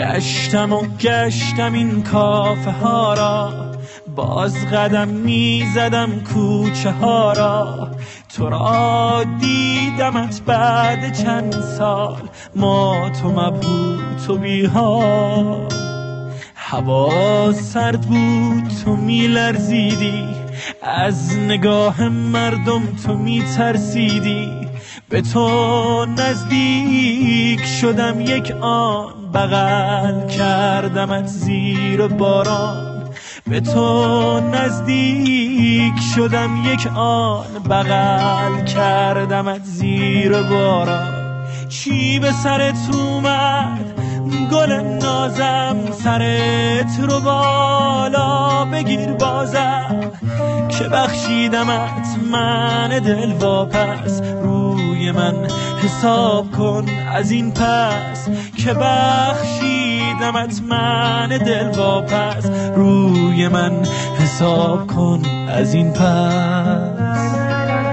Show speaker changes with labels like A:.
A: گشتم این کافه ها را، باز قدم می زدم کوچه ها را. تو را دیدمت بعد چند سال، ما تو مبهوت و بی‌حال. هوا سرد بود تو می لرزیدی، از نگاه مردم تو می ترسیدی. به تو نزدیک شدم یک آن، بغل کردمت زیر باران. به تو نزدیک شدم یک آن، بغل کردمت زیر باران. چی به سرت اومد گل نازم، سرت رو بالا بگیر بازم، که بخشیدمت من دل واپس. روی من حساب کن از این پس، که بخشیدمت من دل واپس. روی من حساب کن از این پس.